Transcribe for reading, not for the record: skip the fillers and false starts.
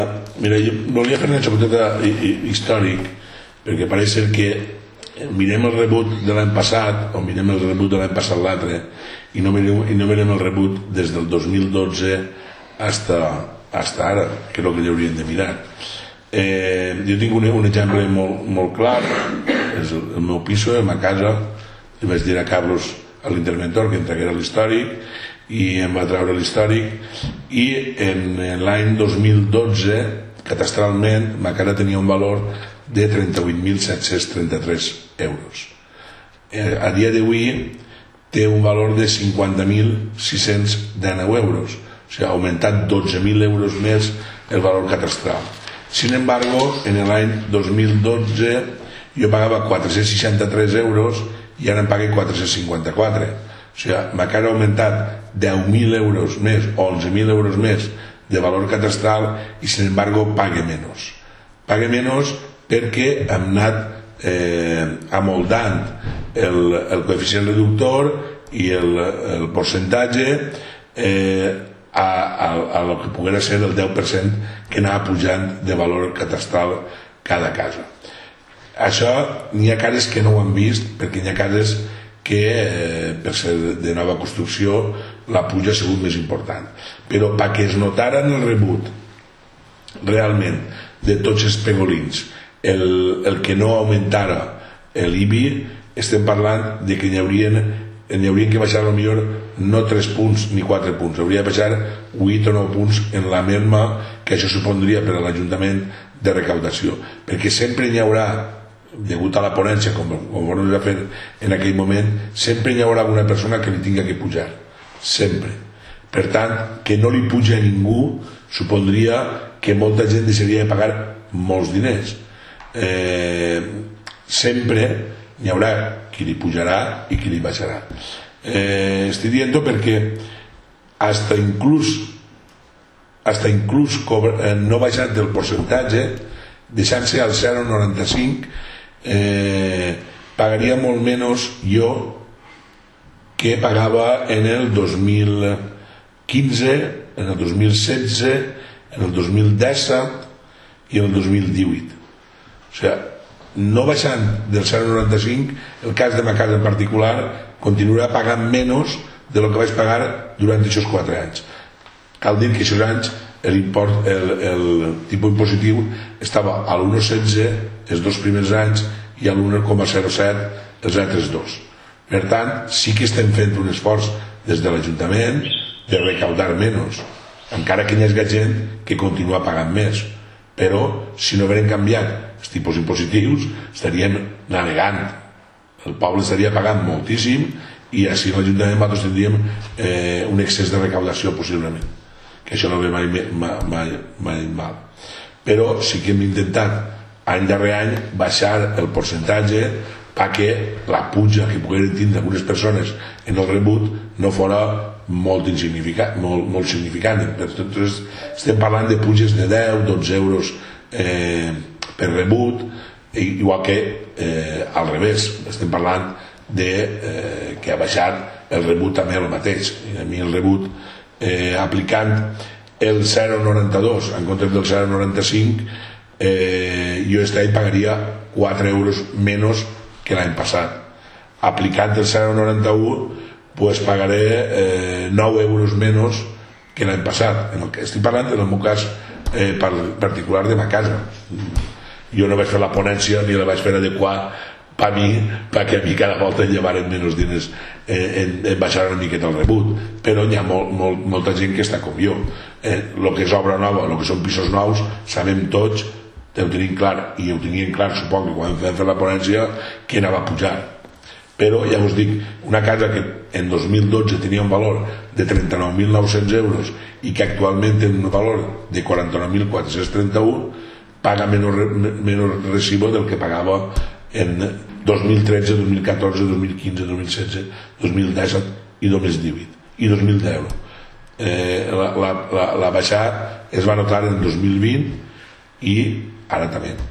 Mira, jo volia fer una xapoteta històric, perquè pareix ser que mirem el rebut de l'any passat o mirem el rebut de l'any passat l'altre i no mirem el rebut des del 2012 hasta ara, que és el que hauríem de mirar. Jo tinc un exemple molt clar, és el meu piso, la meva casa. Li vaig dir a Carlos, a l'interventor, que em traguera l'històric, i em va treure l'històric, i en l'any 2012 catastralment ma casa tenia un valor de 38.733 euros. A dia d'avui té un valor de 50.619 euros, o sigui, ha augmentat 12.000 euros més el valor catastral. Sin embargo, en l'any 2012 jo pagava 463 euros i ara em pague 454. O sigui, ma casa ha augmentat 10.000 euros més o 11.000 euros més de valor catastral i sin embargo pague menos. Pague menos perquè hem anat amoldant el coeficient reductor i el percentatge a lo que poguera ser el 10% que anava pujant de valor catastral cada casa. Això n'hi ha cases que no ho han vist, perquè n'hi ha cases que per ser de nova construcció la puja ha sigut més important, però perquè es notara en el rebut realment de tots els pegolins el que no augmentara l'IBI, estem parlant de que n'hi haurien que baixar potser no 3 punts ni 4 punts, hauria de baixar 8 o 9 punts en la merma que això supondria per a l'Ajuntament de recaudació, perquè sempre n'hi haurà, degut a la ponència, com vam fer en aquell moment, sempre hi haurà una persona que li tinga que pujar, sempre. Per tant, que no li puja a ningú supondria que molta gent deixaria de pagar molts diners. Sempre hi haurà qui li pujarà i qui li baixarà. Estic dient-ho perquè hasta inclús no baixant del percentatge, deixant-se al 0,95, pagaria molt menys jo que pagava en el 2015, en el 2016, en el 2017 i en el 2018. O sigui, no baixant del 0,95, el cas de ma casa en particular continuarà pagant menys de lo que vaig pagar durant aquests 4 anys. Cal dir que aquests anys el tipus impositiu estava a l'1,16 els 2 primers anys i a l'1,07 els altres 2. Per tant, sí que estem fent un esforç des de l'Ajuntament de recaudar menys, encara que hi hagi gent que continua pagant més. Però si no hagueren canviat els tipus impositius estaríem navegant, el poble estaria pagant moltíssim i així l'Ajuntament nosaltres tindríem un excés de recaudació possiblement, que això no ve mai mal. Però sí que hem intentat any darrere any baixar el percentatge perquè la puja que pogueren tindre algunes persones en el rebut no fora molt significant. Estem parlant de puges de 10-12 euros per rebut, igual que al revés, estem parlant de que ha baixat el rebut també el mateix. A mi el rebut aplicant el 0,92 en comptes del 0,95 jo aquest any pagaria 4 euros menys que l'any passat. Aplicant el 0,91 pues pagaré 9 euros menys que l'any passat. Estic parlant en el meu cas particular de ma casa. Jo no vaig fer la ponència ni la vaig fer adequar per mi, perquè a mi cada volta llevaren menys diners en baixar una miqueta el rebut, però hi ha molta gent que està com jo. El que és obra nova, el que són pisos nous, sabem tots, ho tenim clar, i ho tenien clar, suposo que quan vam fer la ponència, que anava a pujar. Però ja us dic, una casa que en 2012 tenia un valor de 39.900 euros i que actualment té un valor de 49.431, paga menys recibo del que pagava en 2013, 2014, 2015, 2016, 2017 i 2018 i 2010. La baixada es va notar en 2020 i ara també.